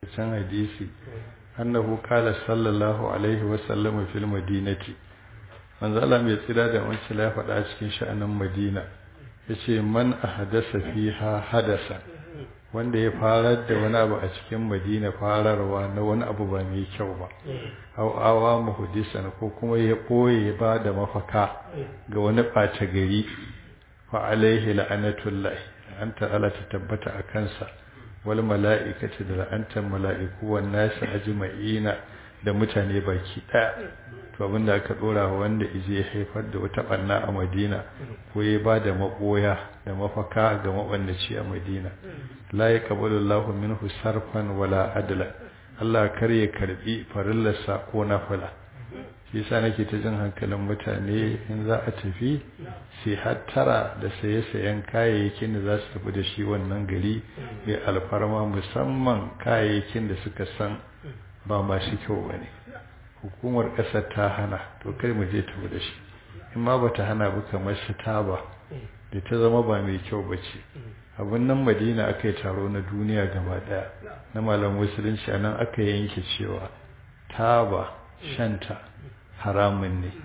can hadisi annahu qala sallallahu alaihi wa sallam fil madinati manzo Allah mai tsira da wancan ya faɗa cikin sha'anin Madina yace man ahdasa fiha hadasa wanda ya farar da wani abu a cikin Madina fararwa na wani abu ba mai kyau ba aw awa muhdisan ko kuma ya boye ba da mafaka ga wani ɓata gari fa alaihi la'anatullahi anta ala ta tabbata a kansa wal mala'ikati da la'antan mala'iku wan nasu ajma'ina da mutane baki daya to abinda aka dora wanda ije haifar da wata banna a Madina ko ya ba da maboya da mafaka ga mabannaci a Madina la yaqbalu Allahu minhu sarfan wala adla Allah kar ya karbi farillarsa ko nafila shi yasa nake ta jin hankalin mutane in za a tafi sai hattara da saye-sayen kayayyakin da za su tafi da shi wannan gari mai alfarma musamman kayayyakin da suka san ba masu kyau ba ne hukumar ƙasar ta hana to kai mu je tafi da shi in ma ba ta hana ba kamar su taba da ta zama ba mai kyau ba ce abin nan Madina aka yi taro na duniya gaba daya na malam musulunci a nan aka yanke cewa taba shanta haramun ne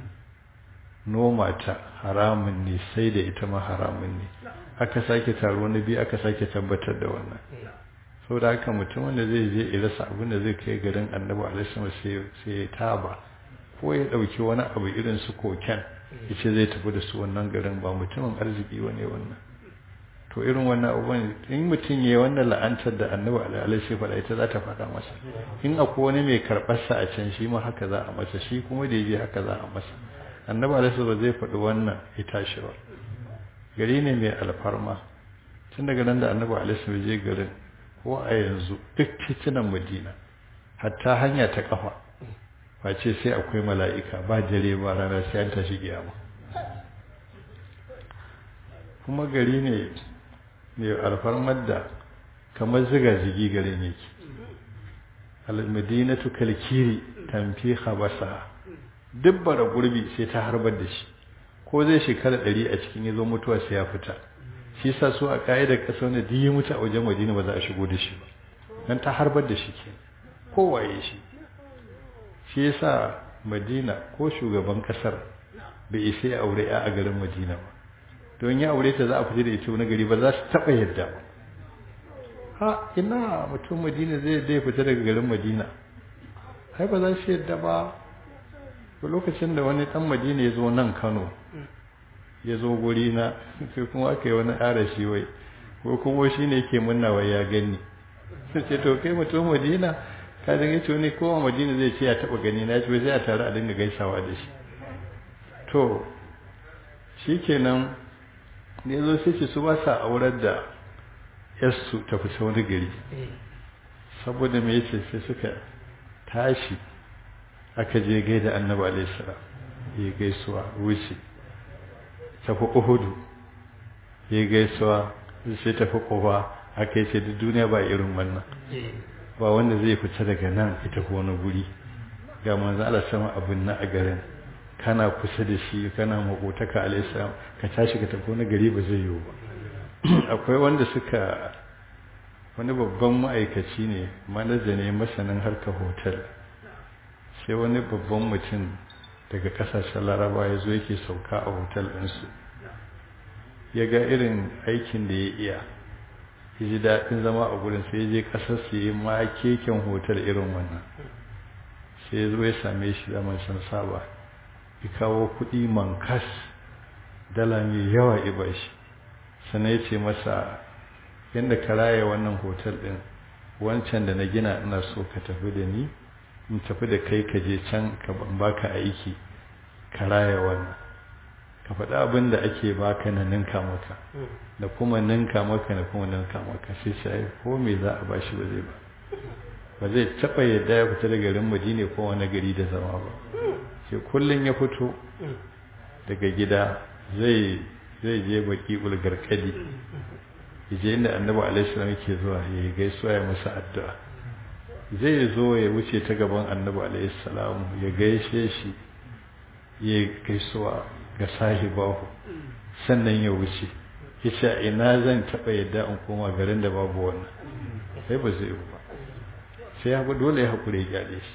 noma ta haramun ne sai da ita ma haramun ne aka sake taro na biyu aka sake tabbatar da wannan sau da haka mutum wanda zai je irasa abin da zai kai garin annabi alaihi sai ya taba ko ya dauki wani abu irin su koken yace zai tafi da su wannan garin ba mutumin arziki wane wannan to irin wannan abubuwan in mutum yayi wannan la'antar da annabi alaihi faɗa ita za ta faɗa masa in akwai wani mai karɓar sa a can shi ma haka za a masa shi kuma da yaje haka za a masa annabi alaihi ba zai faɗi wannan ya tashi ba gari ne mai alfarma tun daga nan da annabi alaihi je garin ko a yanzu duk titunan Madina hatta hanya ta kafa face sai akwai mala'ika ba dare ba rana sai an tashi kiyama kuma gari ne mai alfarmar da kamar ziga-zigi gari ne ke al-madinatu kalkiri tamfi khabasa dubbara gurbi sai ta harbar da shi ko zai shekara 100 a cikin yazo mutuwa sai ya fita shi yasa su a kaidar kasar ne duk ya mutu a wajen Madina ba za a shigo da shi ba dan ta harbar da shi ke kowaye shi yasa Madina ko shugaban kasar bai isa ya aure a garin Madina ba don ya aure ta za a fita da ita wani gari ba za su taba yadda ba ha ina mutum Madina zai fita daga garin Madina ai ba za su yadda ba lokacin da wani dan Madina ya zo nan Kano ya zo guri na sai kuma aka yi wani arashi wai ko kuma shi ne yake munna wai ya gani sai ce to kai mutum Madina ka dinga ce ne kowa Madina zai ce ya taba gani na ce sai a tare a dinga gaisawa da shi to shikenan ne zo sai ce su ba sa aurar da yarsu ta fita wani gari saboda me yace sai suka tashi aka je gaida Annabi alaihi salam ya gaisuwa wuce tafi Uhudu ya gaisuwa sai tafi Quba aka yi sai duk duniya ba irin wannan ba wanda zai fita daga nan ita ko wani guri ga manzo Allah sama abin na a garin kana kusa da shi kana makotaka alaihi salam ka tashi ka tafi wani gari ba zai yiwu ba akwai wanda suka wani babban ma'aikaci ne manaja ne masanin harkar hotel sai wani babban mutum daga kasashen laraba ya zo yake sauka a hotel ɗinsu ya ga irin aikin da ya iya ya ji daɗin zama a gurin sai ya je ƙasar su yi ma keken hotel irin wannan sai ya zo ya same shi zaman san saba ya kawo kuɗi mankas dala mai yawa iba shi sannan ya ce masa yadda ka raya wannan hotel ɗin wancan da na gina ina so ka tafi da ni in tafi da kai ka je can ka baka aiki ka raya wannan ka faɗi abin da ake baka na ninka maka da kuma ninka maka da kuma ninka maka sai sai ko me za a bashi ba zai ba zai taɓa yadda ya fita daga garin Madina ko wani gari da zama ba sai kullun ya fito daga gida zai je baki ulgarkadi yaje inda Annabi alaihi salam yake zuwa ya gaisuwa ya masa addu'a zai zo ya wuce ta gaban Annabi alaihi salam ya gaishe shi ya gaisuwa ga sahibahu sannan ya wuce yace ina zan taba yadda in koma garin da babu wannan sai ba zai ba sai ya dole ya haƙure ya gyale shi.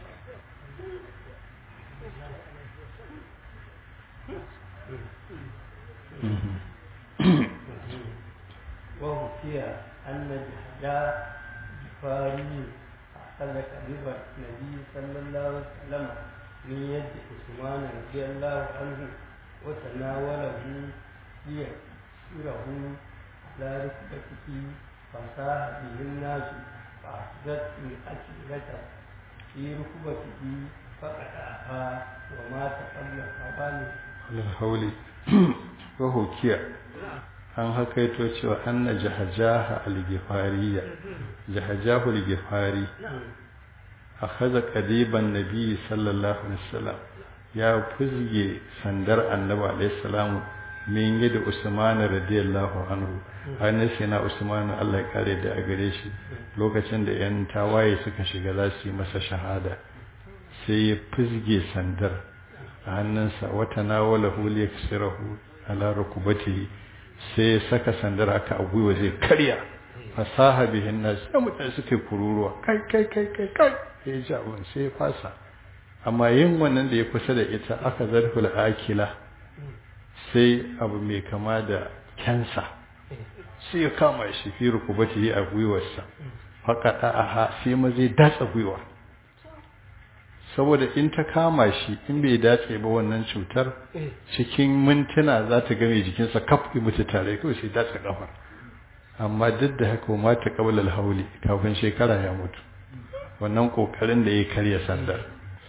وحكي أن جهجاء جفاري أخذ كذب النبي صلى الله عليه وسلم من يد عثمان رضي الله عنه وتناوله ليسيره على ركبته فصاح به الناس فأخذت من أكلته في ركبته فقطعها ومات قبل الحول وحكي an hakaito cewa anna jahajaha al-gifariya jahajahu al-gifari akhadha qadiban nabi sallallahu alaihi wasallam ya fuzge sandar annabi alaihi salam min yadda usman radiyallahu anhu annabi sai na usman Allah ya kare da a gare shi lokacin da yan tawaye suka shiga za su yi masa shahada sai ya fuzge sandar a hannunsa wata nawalahu liyaksirahu ala rukubatihi sai ya saka sandar aka a gwiwa zai karya fasaha bihin nas sai mutane suke kururuwa kai ya ji abin sai ya fasa amma yin wannan da ya kusa da ita aka zarful akila sai abu mai kama da kansa sai ya kama shi fi rukubati a gwiwarsa faƙaɗa aha sai ma zai datsa gwiwa saboda in ta kama shi in bai dace ba wannan cutar cikin mintuna za ta game jikinsa kaf ya mutu tare kawai sai datsa kafar amma duk da haka ma ta qabla hauli kafin shekara ya mutu wannan kokarin da ya karya sandar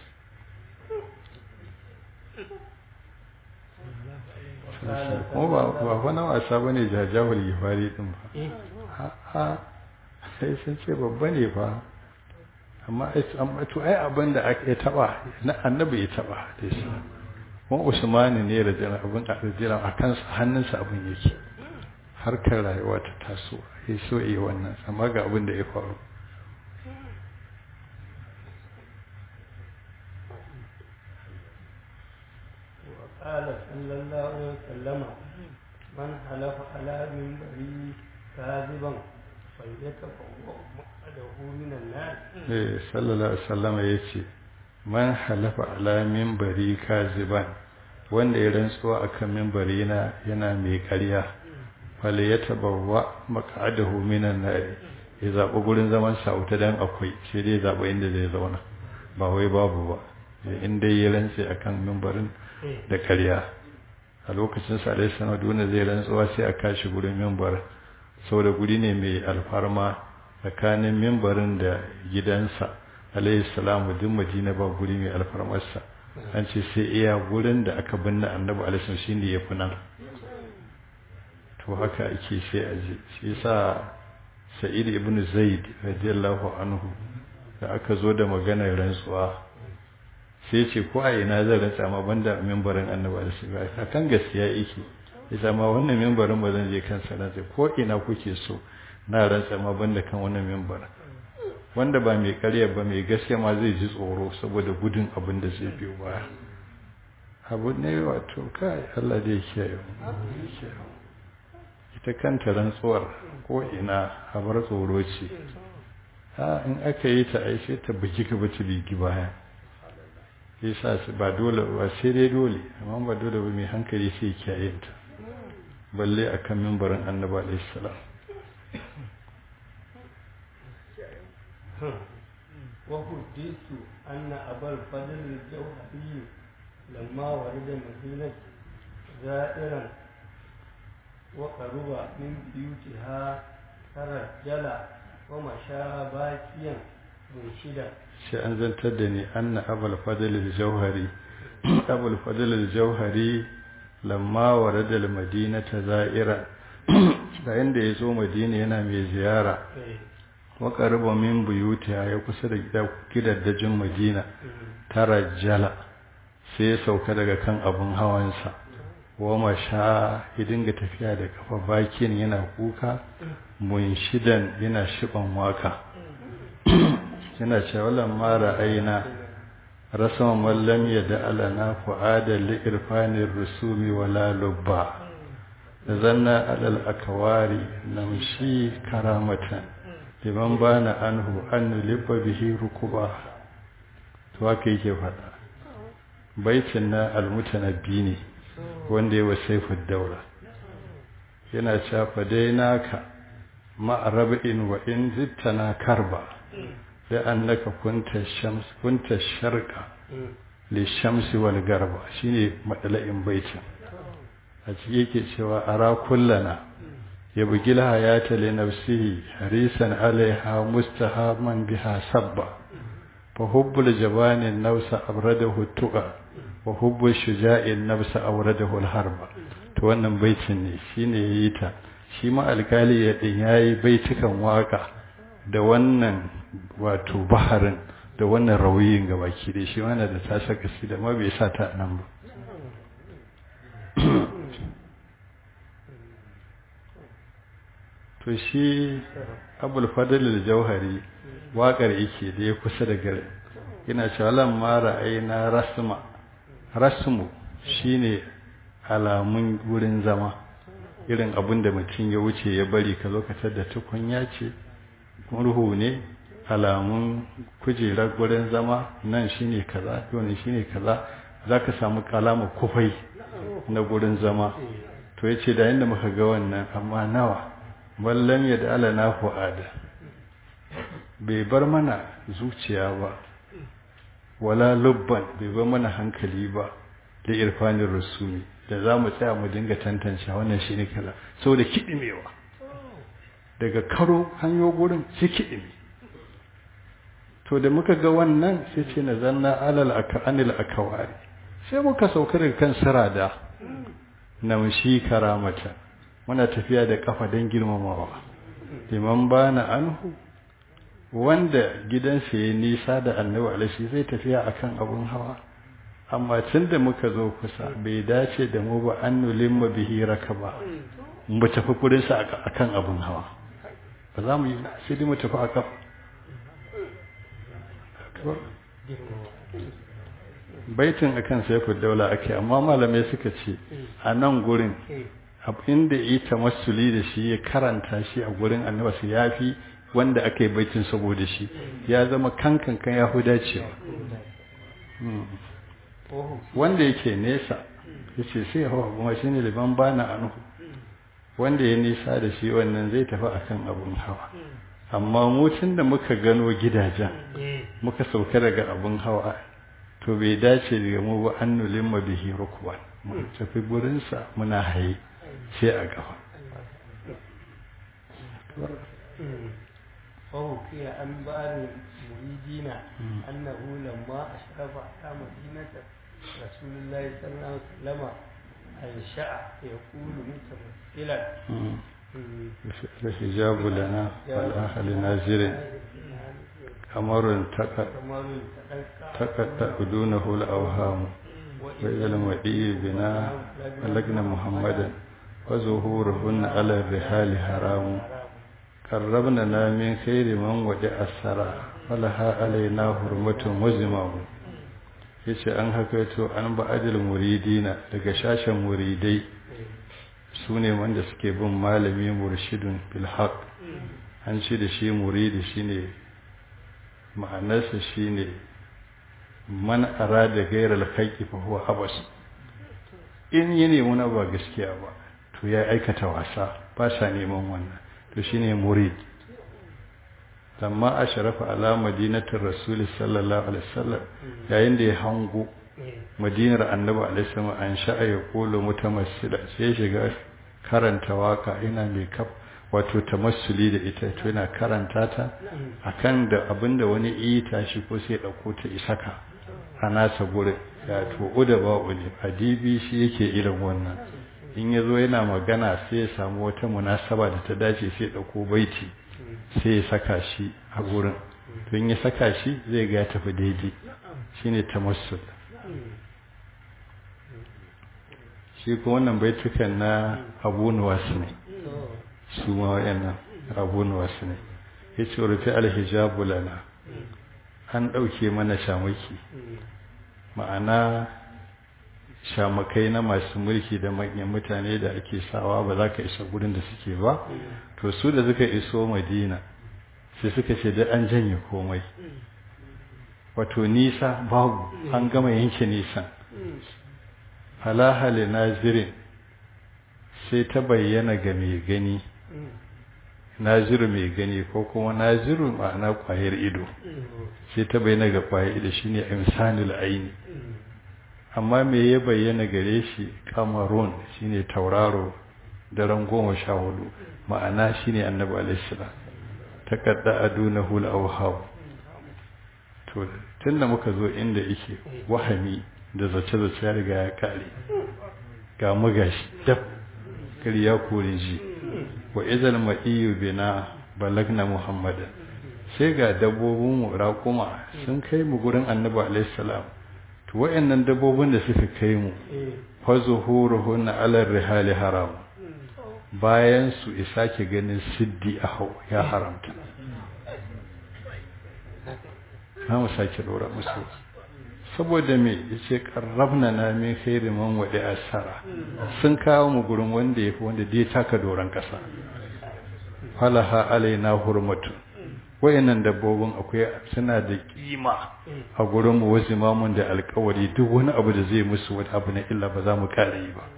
kuma ba wani wasa bane jajawul gifari din ba sai sun ce babba ne fa amma to ai abin da aka taba na annabi ya taba da shi kuma Usman ne rajin abin da rajin a kansa hannunsa abin yake harkar rayuwa ta taso sai so yi wannan amma ga abin da ya faru قال صلى الله عليه وسلم من حلف على منبري كاذبا فليتبوأ مقعده من النار صلى الله عليه وسلم yace man halafa ala minbari kaziban wanda ya rantsuwa akan minbari yana mai ƙarya falyatabawa maq'adahu minan nar ya zaɓi gurin zaman sa wuta dan akwai sai dai zaɓi inda zai zauna ba wai babu ba in dai ya rantsi akan minbarin da ƙarya a lokacin sa alaihi salatu wanda zai rantsuwa sai a kashi gurin minbar saboda guri ne mai alfarma tsakanin minbarin da gidansa alaihi salamu duk Madina ba guri mai alfarmarsa an ce sai iya gurin da aka binne annabi alaihi salatu shine yafi nan to haka ake sai a je shi yasa Sa'id ibn Zaid radiyallahu anhu da aka zo da maganar rantsuwa sai ce ko a ina zan rantsa ma banda minbarin annabi alaihi salatu akan gaskiya yake yasa ma wannan minbarin ba zan je kansa na sai ko ina kuke so na rantsa ma banda kan wannan minbarin wanda ba mai ƙarya ba mai gaskiya ma zai ji tsoro saboda gudun abin da zai biyo baya abu ne wato kai Allah da ya kiyaye ita kanta rantsuwar ko ina habar tsoro ce in aka yi ta ai sai ta bugi ka bata bigi baya yasa ba dole ba sai dai dole amma ba dole ba mai hankali sai kiyaye ta balle akan minbarin annabi alaihi salam وحدثت أن أبا الفضل الجوهري لما ورد مدينة زائرا وقرب من بيوتها ترجل ومشى باكيا منشدا sai an zantar da ni anna abul fadl al-jawhari abul fadl al-jawhari lamma warada al-madinata za'ira da inda yazo madina yana mai ziyara wa qaraba min buyutiha ya kusa da gidaddajin madina tarajjala sai ya sauka daga kan abun hawansa wa masha ya dinga tafiya da kafa bakin yana kuka munshidan yana shiban waka yana cewa lamma ra'ayna rasaman wallam yada alana fu'ada li irfanir rusumi wala lubba zanna alal akwari namshi karamatan liman bana anhu an libba bihi rukuba to haka yake faɗa baitin na almutanabbi ne wanda ya wasaifu daura yana cewa dai naka ma'arabin wa in zittana karba da annaka kunta sharqa li shamsi wal garba shine madala'in baitin a ciki yake cewa ara kullana ya bugil hayata li nafsihi harisan alaiha mustahaman biha sabba fa hubbul jabani nausa abradahu tuqa wa hubbu shuja'in nafsa awradahu al-harba to wannan baitin ne shine yayi ta shi ma alkali ya din yayi baitukan waka da wannan wato baharin da wannan rawiyin gabaki da shi wannan da ta saka shi da ma bai sa ta nan ba to shi Abul Fadl al-Jauhari waƙar yake da ya kusa da garin yana cewa lamma ra'ayna rasmu shine alamun wurin zama irin abin da mutum ya wuce ya bari ka lokacin da tukunya ce murhu ne alamun kujerar wurin zama nan shine kaza wannan shine kaza zaka samu kalama kufai na wurin zama to yace da yanda muka ga wannan amma nawa wallan ya da alana fuada bai bar mana zuciya ba wala lubban bai bar mana hankali ba da irfanin rasuli da za mu tsaya mu dinga tantance wannan shi ne kaza saboda kiɗimewa daga karo hanyo gurin sai kiɗime to da muka ga wannan sai ce na zanna alal anil akawari sai muka sauka daga kan sarada na mushi karamata muna tafiya da kafa don girmamawa liman bana anhu wanda gidansa ya nisa da annabi alaihi zai tafiya akan abun hawa amma tun da muka zo kusa bai dace da mu ba an nulimma bihi rakaba mu tafi kurin sa akan abun hawa ba za mu yi sai dai mu tafi akan baitin akan sayfud daula ake amma malamai suka ce a nan gurin inda yi tamassuli da shi ya karanta shi a gurin annabi sai yafi wanda aka yi baitin saboda shi ya zama kankan ya fi dacewa wanda yake nesa ya ce sai hawa kuma shi ne liban bana anhu wanda ya nisa da shi wannan zai tafi akan abun hawa amma mutum da muka gano gidajen muka sauka daga abun hawa to bai dace daga mu ba an nulin mabihi rukuwan mu tafi gurinsa muna haye sai a gaba فوقي عن بعض المريدين أنه لما أشرف على مدينة رسول الله صلى الله عليه وسلم أنشأ يقول متمثلا الحجاب لنا والأهل نازل قمر تقطع دونه الأوهام وإذا المدي بنا بلغنا محمدا وظهورهن على الرحال حرام قربنا من خير من وجع السرى ولها علينا حرمة وزمام yace an hakaito an ba'adil muridina daga shashin muridai sune wanda suke bin malami murshidun bil haqq an ce da shi muridi shine ma'anarsa shine man arada ghayral haqqi fa huwa habas in yi nemi na ba gaskiya ba to ya aikata wasa ba sa neman wannan to shine murid lamma ashrafa ala madinatir rasul sallallahu alaihi wasallam yayin da ya hango madinar annabi alaihi wasallam an sha'a ya kulu mutamassila sai shiga karanta waka ina mai kaf wato tamassuli da ita to yana karanta ta akan da abinda wani yi tashi ko sai dauko ta isaka a nasa gurin ya to uda ba uli adibi shi yake irin wannan in yazo yana magana sai ya samu wata munasaba da ta dace sai dauko baiti sai ya saka shi a gurin to in ya saka shi zai ga ya tafi daidai shine tamassul shi ko wannan baitukan na Abu Nuwas ne su ma wayannan Abu Nuwas ne yace rufi alhijabu lana an dauke mana shamaki ma'ana shamakai na masu mulki da manyan mutane da ake sawa ba za ka isa gurin da suke ba to su da suka iso Madina sai suka ce da an janye komai wato nisa babu an gama yanke nisan halahali nazirin sai ta bayyana ga mai gani naziru mai gani ko kuma naziru ma'ana kwayar ido sai ta bayyana ga kwayar ido shine imsanul aini amma me ya bayyana gare shi kamarun shine tauraro daren 14 ma'ana shine annabi alaihi salam takadda adunahu al-awhab to tunda muka zo inda yake wahami da zace-zace ya riga ya kare ga magashi dab kari ya kore ji wa izal ma'iyu bina balagna muhammadan sai ga dabbobin mu raƙuma sun kai mu gurin annabi alaihi salam to wayannan dabbobin da suka kai mu fa zuhuruhun ala rihali haram bayan su isa ke ganin siddi a hau ya haramta na mu sake dora musu saboda me yace qarrabna na min khairi man wadi asara sun kawo mu gurin wanda yafi wanda dai taka doran kasa falaha alaina hurmatu wayannan dabbobin akwai suna da kima a gurin mu wasu mamun da alƙawari duk wani abu da zai musu wani abu na illa ba za mu kare yi ba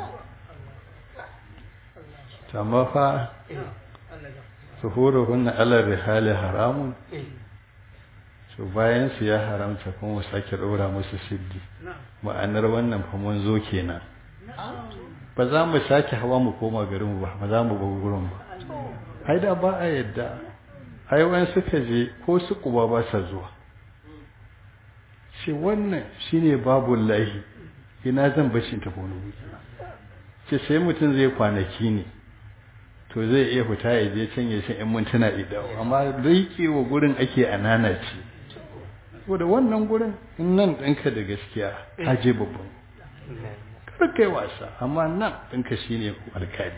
amma fa suhuruhunna ala rihali haramun so bayan su ya haramta kuma sake dora musu siddi ma'anar wannan fa mun zo kenan ba za mu sake hawa mu koma garin mu ba za mu bugu gurin ba ai da ba a yadda ai wani suka je ko su kuba ba sa zuwa shi wannan shine babul lahi ina zan bashi ta wani wuri ce sai mutum zai kwanaki ne to zai iya fita ya je can ya san in mintuna idawo amma wa gurin ake anana ce saboda wannan gurin in nan ɗinka da gaskiya ka je babban kar kai wasa amma nan ɗinka shine alkali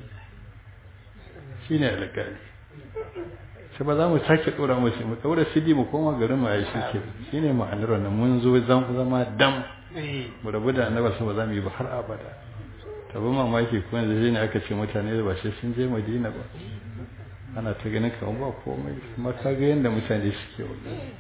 shine alkali sai ba za mu sake ɗora musu mu ɗaura sidi mu koma garin mu ayi shi shine ma'anar wannan mun zo zama dam mu rabu da annabi ba za mu yi ba har abada tabi mamaki kuma da zai ne aka ce mutane da ba sai sun je madina ba ana ta ganin kamar ba komai kuma ka ga yadda mutane suke wani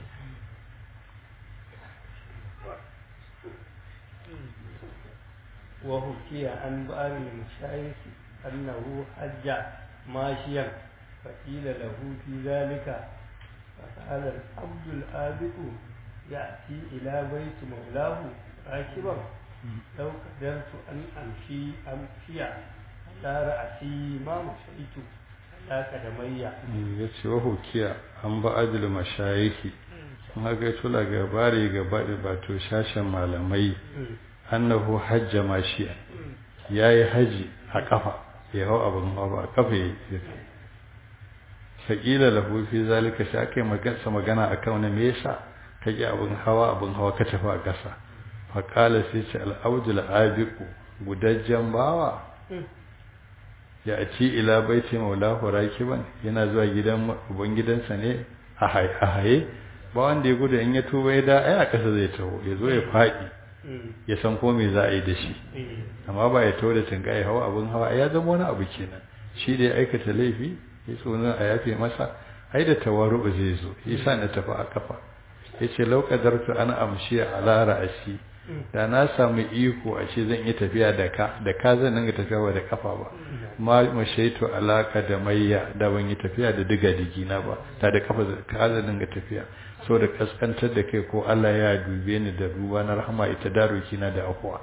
wa hukiya an ba'ar al-mashayikh annahu hajja mashiyan fa qila lahu fi zalika fa qala al-abd al-abiq ya'ti ila bayt mawlahu rakiban لو قدرت أن أمشي على رأسي ما مشيت لا قدمي yace wa hukiya an ba adil mashayikhi kuma ga tula gabari gabari ba to shashin malamai annahu hajja mashiya yayi haji a kafa ya hau abin hawa a kafa yake sakila lahu fi zalika sai kai magana akan ne me yasa kake abin hawa ka tafi a kasa faƙala sai ce al'audul abiku gudajjen bawa ya ci ila baiti maulahu rakiban yana zuwa gidan ubangidansa ne a haye ba wanda ya gudu in ya tuba ya da ai a ƙasa zai taho ya zo ya faɗi ya san ko me za a yi da shi amma ba ya taho da tinkai hawa abin hawa ya zama wani abu kenan shi da ya aikata laifi ya tsoron a yafe masa ai da tawaru zai zo yasa na tafi a kafa yace lauqadartu ana amshi ala ra'asi da na samu iko a ce zan yi tafiya da ka zan dinga tafiya ba da kafa ba ma mashaitu alaka da mayya da ban yi tafiya da diga digina ba ta da kafa ka zan dinga tafiya so da kaskantar da kai ko Allah ya dube ni da ruwa na rahama ita daruki na da akwa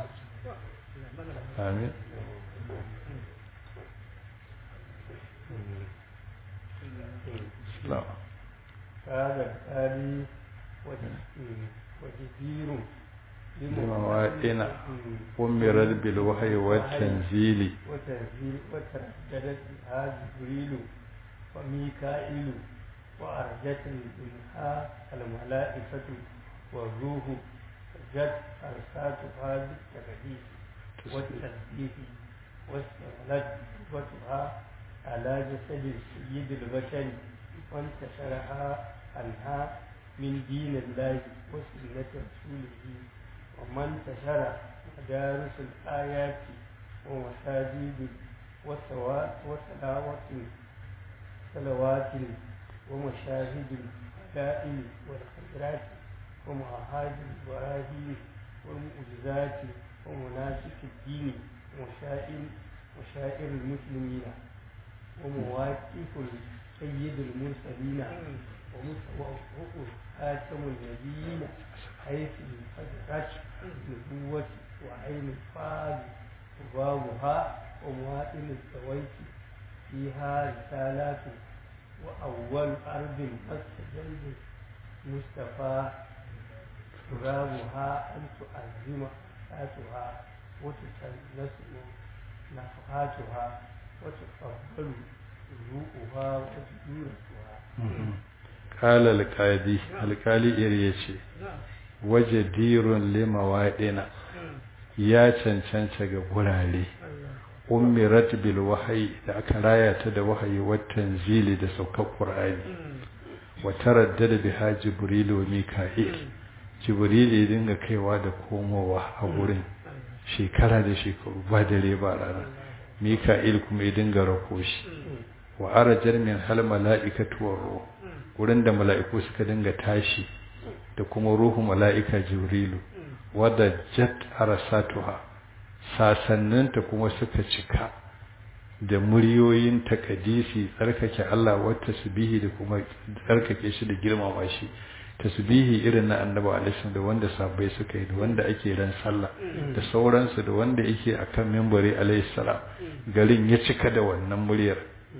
amin salam هذا الآلي وجدير بمواطن أمرت بالوحي والتنزيل وترددت بها جبريل وميكائيل وأرجت منها الملائكة والروح فجت أرساتها بالتغيير والتسبيح واستغلت قوتها على جسد سيد البشر وانتشرها عنها من دين الله وسنة رسوله ومن انتشر مدارس الآيات ومساجد وصلوات ومشاهد الفضائل والخيرات ومعاهد البراهين والمعجزات ومناسك الدين وشائر المسلمين ومواقف سيد المرسلين ومتوقف خاتم النبيين حيث انفجرت النبوة وعين الفاض وبابها ومواطن الزويت فيها رسالات وأول أرض مستجد مصطفى ترابها أن تعظم ذاتها وتسلس نفحاتها وتقبل روحها وجدورتها. قال القالي إريشي وجدير لموائنا ya cancanta ga gurare umirat bil wahyi da aka raya ta da wahayi watan zili da saukar qur'ani wa taraddada biha jibril wa mika'il jibril ya dinga kaiwa da komowa a gurin shekara da shekaru ba dare ba rana mika'il kuma ya dinga rako shi wa arajar min hal mala'ikatu wa ruh gurin da mala'iku suka dinga tashi da kuma ruhu mala'ika jibrilu wadda jat arasatuha sasanninta kuma suka cika da muryoyin takadisi tsarkake Allah wa tasbihi da kuma tsarkake shi da girmama shi tasbihi irin na annabi alaihi da wanda sahabbai suka yi da wanda ake ran sallah da sauransu da wanda yake akan minbari alaihi salam garin ya cika da wannan muryar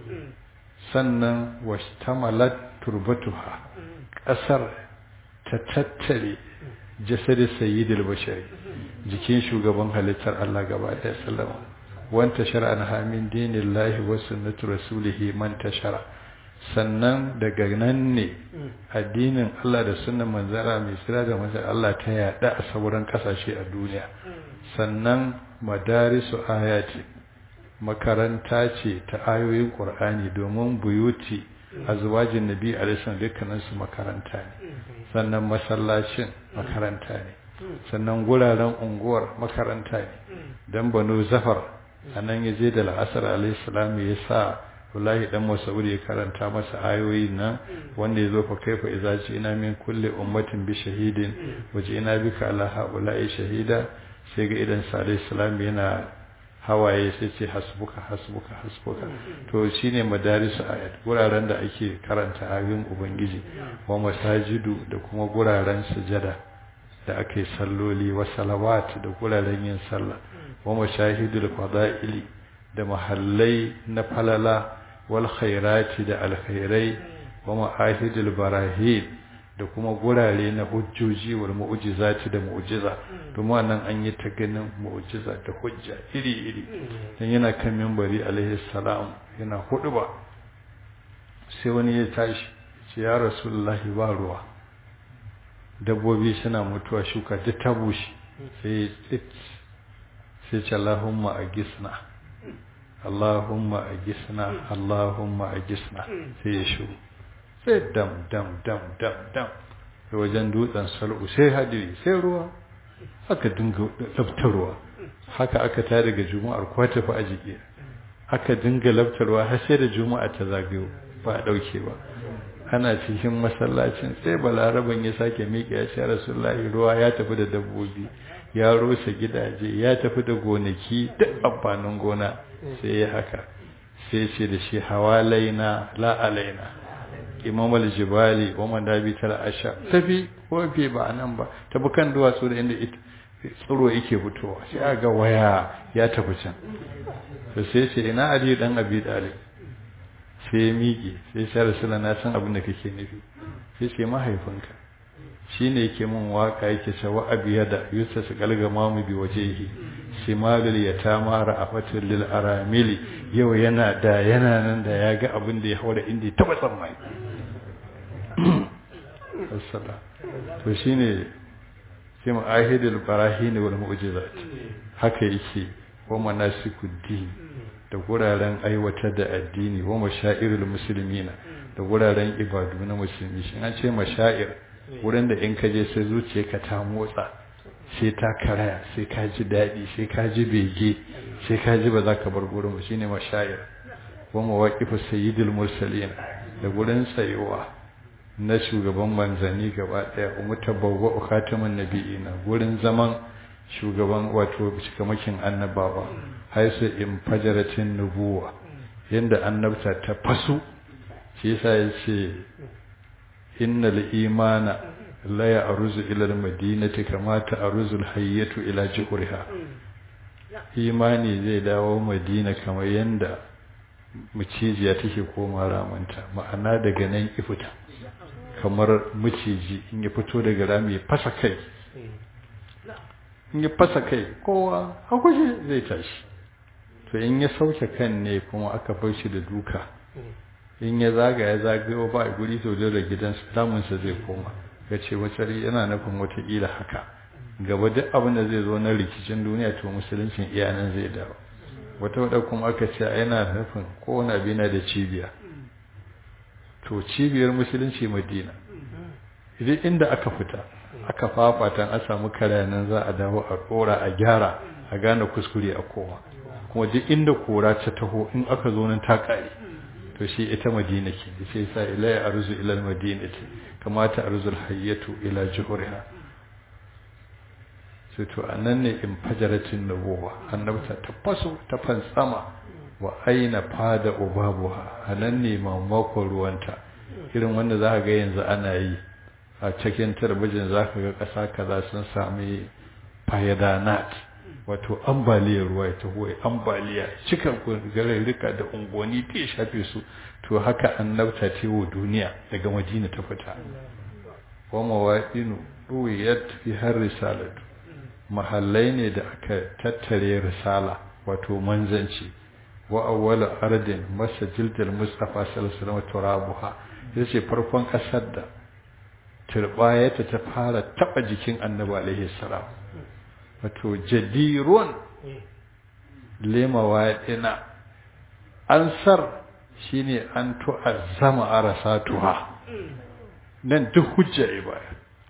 sannan washtamalat turbatuha kasar ta tattare jasadin sayyidul bashari jikin shugaban halittar Allah gaba ɗaya sallama wanta shar'an hamin dinillahi wa sunnatu rasulihi man tashara sannan daga nan ne addinin Allah da sunnan manzara mai sira da manzara Allah ta yada a sauran kasashe a duniya sannan madarisu ayati makaranta ce ta ayoyin Qur'ani domin buyuti azwajin nabi alaihi salam dukkanin su makaranta ne sannan masallacin makaranta ne sannan guraren unguwar makaranta ne dan banu zafar anan yaje da al'asar alaihi salam ya sa wallahi dan Mas'ud ya karanta masa ayoyi nan wanda yazo fa kaifa idza ina min kulli ummatin bi shahidin wajina bika ala haula'i shahida sai ga idan sa alaihi salam yana hawaye sai ce hasbuka hasbuka hasbuka to shine madarisu ayat guraren da ake karanta ayoyin ubangiji wa masajidu da kuma guraren sujada da ake salloli wa salawat da guraren yin sallah wa mashahidul fada'ili da mahallai na falala wal khairati da alkhairai wa ma'ahidul barahin da kuma gurare na hujjoji wal mu'jizati da mu'jiza domin wannan an yi ta ganin mu'jiza da hujja iri-iri dan yana kan minbari alaihi salam yana huduba sai wani ya tashi ce ya rasulullahi ba ruwa dabbobi suna mutuwa shuka duk ta bushe sai ce Allahumma agisna Allahumma agisna Allahumma agisna sai ya shiru sai dam da wajen dutsen sal'u sai hadiri sai ruwa aka dinga laftarwa haka aka ta daga juma'ar kwata fa a jiki aka dinga laftarwa har sai da juma'a ta zagayo ba a dauke ba ana cikin masallacin sai balaraban ya sake miƙe ya ce rasulullahi ruwa ya tafi da dabbobi ya rosa gidaje ya tafi da gonaki duk amfanin gona sai ya haka sai ce da shi hawalaina la alaina imam al-jibali wa madabital asha tafi ko fi ba nan ba tafi kan duwatsu da inda tsiro yake fitowa sai aga waya ya tafi can to sai ce ina ali dan abi dalib sai miƙe sai sai rasulullahi na san abin da kake nufi sai ce mahaifinka shine yake min waka yake cewa abiyada yusas galgama mu bi wajehi simalul yatama ra'afatul lil aramili yau yana nan da ya ga abin da ya haura inda ta batsan mai assalam to shine sai mu ahidul barahin wal mu'jizat haka yake wa manasikuddin da guraren aiwatar da addini wa mashairul muslimina da guraren ibadu na musulmi shi an ce mashair wurin da in ka je sai zuciyarka ta motsa sai ta karaya sai ka ji daɗi sai ka ji bege sai ka ji ba za ka bar gurin ba shine mashair wa mawaqifu sayyidil mursalin da gurin tsayuwa na shugaban manzanni gaba daya umutabawwa khatamun nabiyina gurin zaman shugaban wato cikamakin annabawa haisu in fajaratin nubuwa yanda annabta ta fasu shi yasa yace innal imana la ya'ruzu ila al-madinati kama ta'ruzu al-hayyatu ila juhriha imani zai dawo madina kamar yanda mucijiya take koma ramanta ma'ana daga nan ifita kamar muciji in ya fito daga rami ya fasa kai in ya fasa kai kowa hakushi zai tashi to in ya sauke kan ne kuma aka bar shi da duka in ya zagayo ba a guri to da gidansa damunsa zai koma ya ce wacce yana nufin wataƙila haka gaba duk abin da zai zo na rikicin duniya to musuluncin iyanan zai dawo wata kuma aka ce yana nufin kowane abu yana da cibiya to cibiyar musulunci madina idan inda aka fita aka fafata an samu karayanan za a dawo a ɗora a gyara a gane kuskure a kowa kuma duk inda kora ta taho in aka zo nan ta kare to shi ita madina ke da sai sa ila arzu ila almadinati kamata arzul hayyatu ila juhriha sai to anan ne in fajaratin nubuwa annabta ta faso ta fansama wa aina fada ubabuha anan ne mamakon ruwanta irin wanda za ka ga yanzu ana yi a cikin talabijin za ka ga ƙasa kaza sun sami fayadanat wato ambaliyar ruwa ta huwa ambaliya cikin gararrika da unguwanni ta shafe su to haka annabta ce wa duniya daga madina ta fita wa mawaɗinu ruwiyat fi har risalatu mahallai ne da aka tattare risala wato manzanci wa awwalu ardin masajidil mustafa sallallahu alaihi wasallam turabuha yace farkon kasar da turbayata ta fara taba jikin annabi alaihi salam wato jadirun lema waɗina ansar shine an tu'azzama arasatuha nan duk hujja ibaya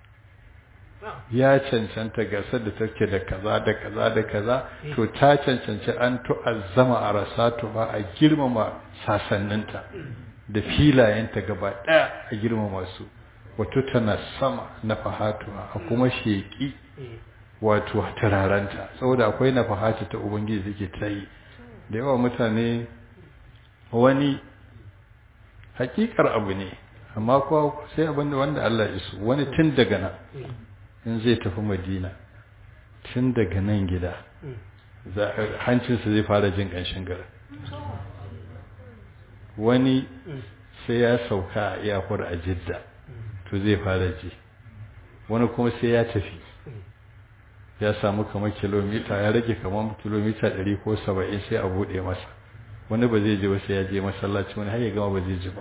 ya cancanta gasar da take da kaza da kaza da kaza to ta cancanci an tu'azzama arasatuha a girmama sasanninta da filayenta gaba daya a girmama su wato tana sama na fahatuha a kuma sheki wato turaranta saboda akwai nafahati ta ubangiji suke ta yi da yawa mutane wani hakikar abu ne amma kuwa sai abinda wanda Allah ya so wani tun daga nan in zai tafi madina tun daga nan gida hancinsa zai fara jin ƙanshin gara wani sai ya sauka a iyakar a jidda to zai fara ji wani kuma sai ya tafi ya samu kamar kilomita ya rage kamar kilomita 100 ko 70 sai a bude masa wani ba zai je ba sai ya je masallaci wani har ya gama ba zai ji ba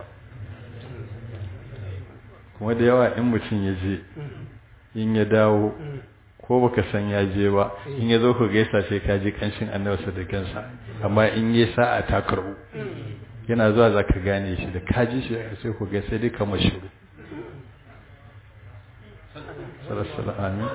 kuma da yawa in mutum ya je in ya dawo ko baka san ya je ba in ya zo ku gaisa sai ka ji kanshin annabi da kansa amma in yi sa'a ta karbu yana zuwa zaka gane shi da ka ji shi sai ku gaisa dai kamar shiru sallallahu alaihi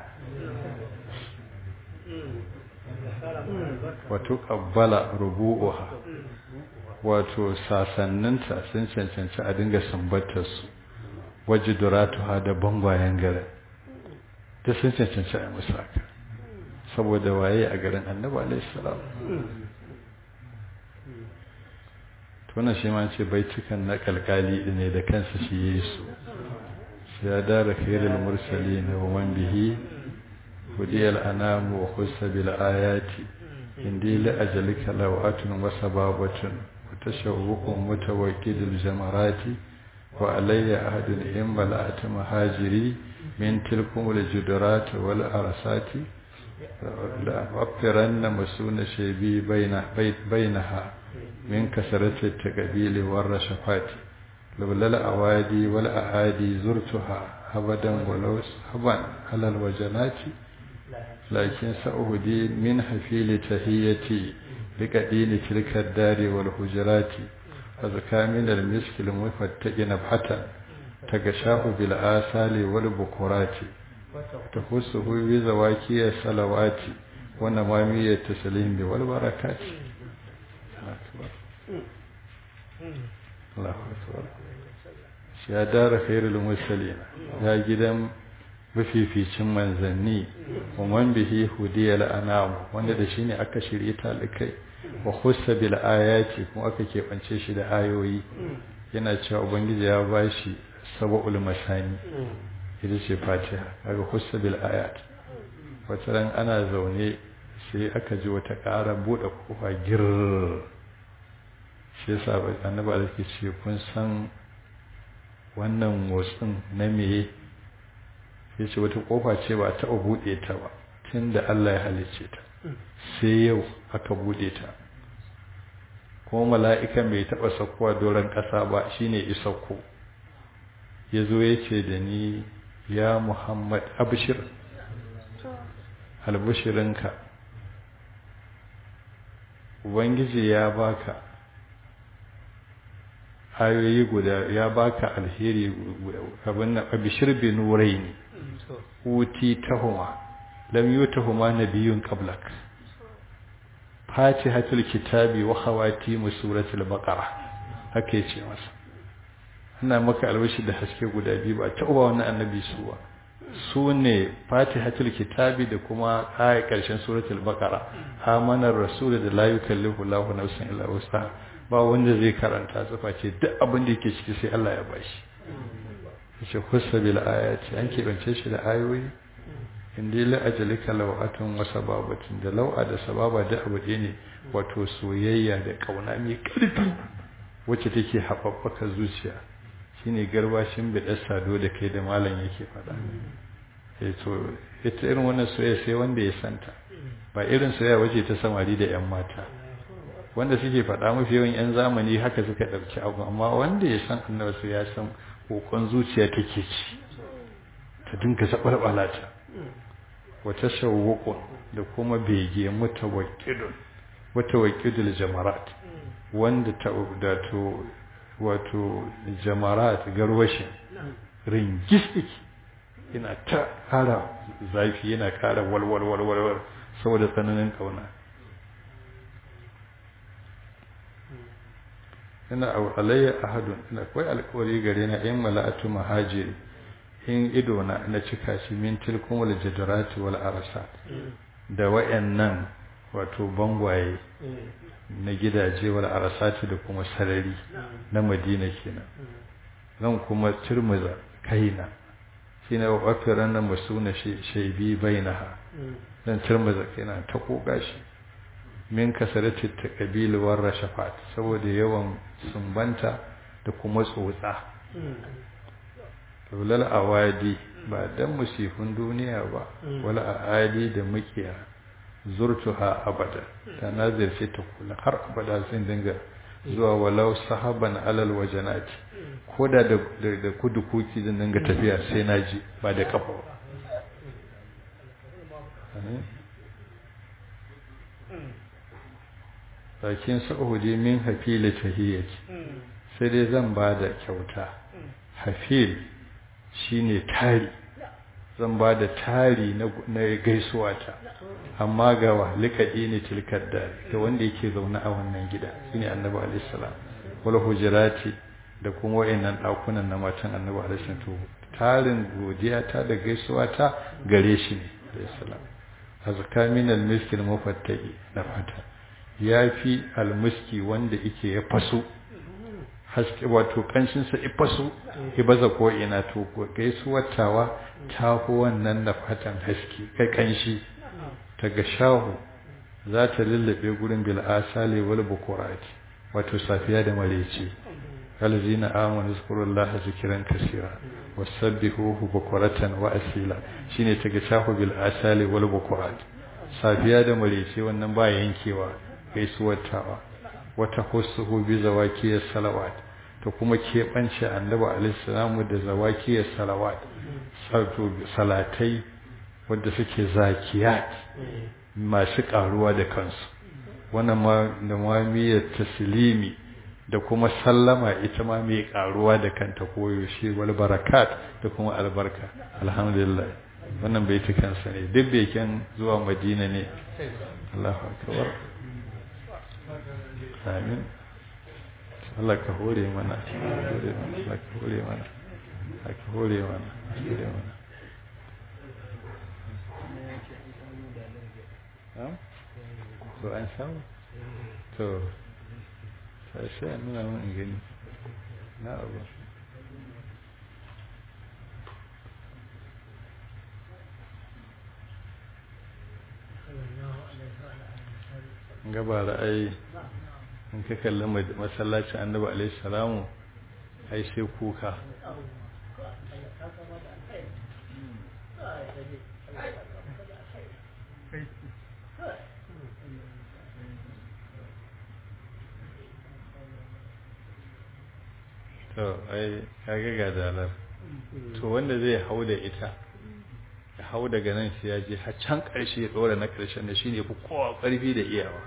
wato kabbala rubu'uha wato sasanninta sun cancanci a dinga sambatar su wajiduratuha da bangwayen garin da sun cancanci a musu haka saboda waye a garin annabi alaihi salam tunan shi ma ce baitukan na kalkali ne da kansa shi yayi su ya dara khairul mursalin wa man bihi هدي الأنام وخص بالآيات إندي لأجلك لوعة وسبابة وتشوق متوكد الجمرات وعلي أحد إن بلعت مهاجري من تلكم الجدرات والأرسات لأغفرن مسون شيبي بينها من كسرة التقبيل والرشفات لولا الأوادي والأعادي زرتها أبدا ولو صحبا على الوجنات لكن سأهدي من حفيل تهيتي بقدين تلك الدار والحجرات فذكى من المسك المفتق نبحة تغشاه بالآثال والبكرات تخصه بزواكي الصلوات ونمامي التسليم والبركات الله أكبر ya dara khairul mursalin ya gidan mafificin manzanni wa man bihi hudiyal anam wanda da shine aka shirye talikai wa khussa bil ayati kuma aka kebance shi da ayoyi yana cewa ubangiji ya bashi sab'ul masani ita ce fatiha daga khussa bil ayat wata ran ana zaune sai aka ji wata ƙara buɗe kofa gir shi yasa annabi alaihi ce kun san wannan motsin na meye sai ce wata kofa ce ba ta buɗe ta ba tunda Allah ya halicce ta sai yau aka buɗe ta kuma mala'ika bai taɓa sakkowa doron ƙasa ba shine isakko yazo yace da ni ya Muhammad abshir albushirinka ubangiji ya baka ayoyi guda ya baka alheri abin nan abshir bi nuraini uti tahuma lam yutahuma nabiyyun qablak fatihatul kitabi wa khawatimu suratul baqara haka yace masa ina maka albashi da haske guda biyu ba ta uba wannan annabi suwa su ne fatihatul kitabi da kuma ayat karshen suratul baqara amanar rasul da la yukallifu lahu nafsan illa wusaha ba wanda zai karanta tsafa ce duk abin da yake ciki sai Allah ya bashi yace khussa bil ayati an kebance shi da ayoyi inda la ajalika lawatun wa sababatin da lawa da sababa da abu ne wato soyayya da kauna mai karfi wacce take haɓaɓɓaka zuciya shine garbashin bidar sado da kai da malam yake faɗa to ita irin wannan soyayya sai wanda ya santa ba irin soyayya wace ta samari da yan mata wanda suke faɗa mafi yawan yan zamani haka suka ɗauki abu amma wanda ya san annabi su ya san kokon zuciya take ci ta dinka saɓarɓala ta wata shawwaqun da kuma bege mutawakkidul jamarat wanda ta da to wato jamarat garwashin ringis yana ta kara zafi yana kara walwal saboda tsananin kauna ina alayya ahadun ina kai alƙawari gare na in mala'atu mahajiri in ido na cika shi min tilkum wal jadarati wal arasat da wayannan wato bangwaye na gidaje wal arasati da kuma sarari na Madina kenan zan kuma turmuza kaina shine wakiran nan masuna shaybi bainaha dan turmuza kaina ta koka shi min kasarati taqbil war rashafat saboda yawan sumbanta da kuma tsotsa lal awadi ba dan musifin duniya ba wala aadi da mukiya zurtuha abada ta nazirce ta kula har abada sun dinga zuwa walau sahaban alal wajanati koda da kudu kuki din dinga tafiya sai naji ba da kafa ba lakin sa'udi min hafil tahiyati sai dai zan ba da kyauta hafil shine tari zan ba da tari na gaisuwa ta amma ga walikadi ne tilkar da ga wanda yake zaune a wannan gida shine annabi alaihi salam wal hujurati da kuma wayannan dakunan na matan annabi alaihi salam to tarin godiya ta da gaisuwa ta gare shi ne alaihi salam azka min al miski al mufattaki na fata yafi al miski wanda yake ya faso haske wato kanshin sa ifaso ibaza ko ina to gaisuwar tawa ta fi wannan da fatan haske kai kanshi ta ga shahu za ta lullube gurin bil asali wal bukurati wato safiya da mareci alazina amanu zkurullaha zikran kaseera wasabbihuhu bukuratan wa asila shine ta ga shahu bil asali wal bukurati safiya da mareci wannan ba yankewa gaisuwar tawa wata husuhu bi zawakiyas salawat to kuma keɓance annabi alaihi salamu da zawakiyar salawat salatai wadda suke zakiyat masu karuwa da kansu wannan ma da mamiyar taslimi da kuma sallama ita ma mai karuwa da kanta koyo shi wal barakat da kuma albarka alhamdulillah wannan baiti kansa ne duk beken zuwa Madina ne Allahu akbar amin Allah ka hore mana Allah ka hore mana Allah ka hore mana hore mana to an samu to sai a nuna mun in gani na abu gaba ra'ayi in ka kalli masallacin annabi alaihi salamu ai sai kuka to ai kage ga dalar to wanda zai hau da ita ya hau daga nan sai ya je har can karshe ya dora na karshen da shine fi kowa karfi da iyawa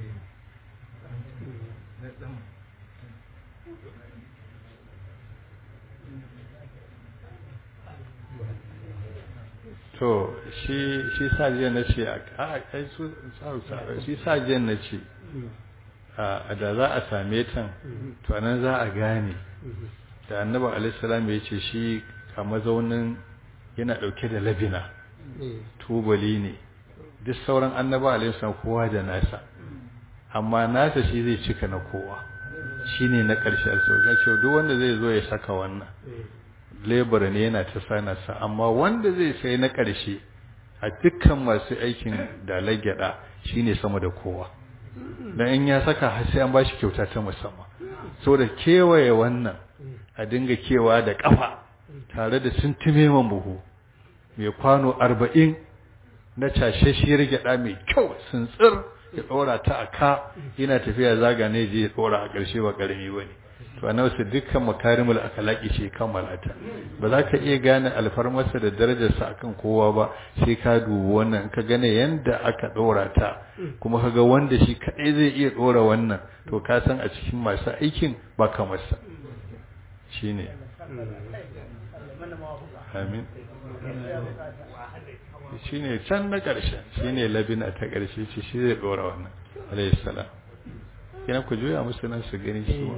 to shi sajiyan na ce a kai su shi sajiyan na ce a da za a same ta to nan za a gane da annabi alaihissalam ya ce shi a mazaunin yana dauke da labina tubali ne duk sauran annabi alaihissalam kowa da nasa amma nasa shi zai cika na kowa shine na ƙarshen so ga cewa duk wanda zai zo ya saka wannan labor ne yana ta sanarsa amma wanda zai sai na ƙarshe a dukkan masu aikin da lagyada shine sama da kowa dan in ya saka har sai an bashi kyauta ta musamman saboda kewaye wannan a dinga kewa da kafa tare da suntume man buhu mai kwano 40 na cashashiyar gyada mai kyau tsintsir ya dora ta aka yana tafiya zaga ne je ya dora a ƙarshe ba karami bane to annabi dukkan makarimul akhlaqi shi kammala ta ba za ka iya gane alfarmarsa da darajarsa akan kowa ba sai ka dubi wannan ka gane yanda aka dora ta kuma kaga wanda shi kadai zai iya dora wannan to ka san a cikin masu aikin ba kamar sa shine amin shine can na ƙarshe shine labina ta ƙarshe ce shi zai dora wannan alayhi salam kina ku juya musu nan su gani su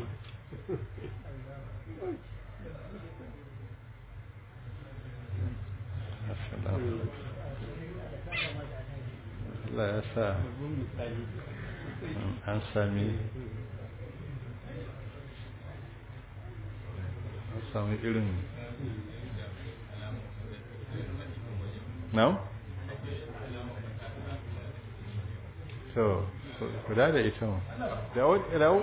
Allah ya sa an sami irin now so kula da ita mu dawo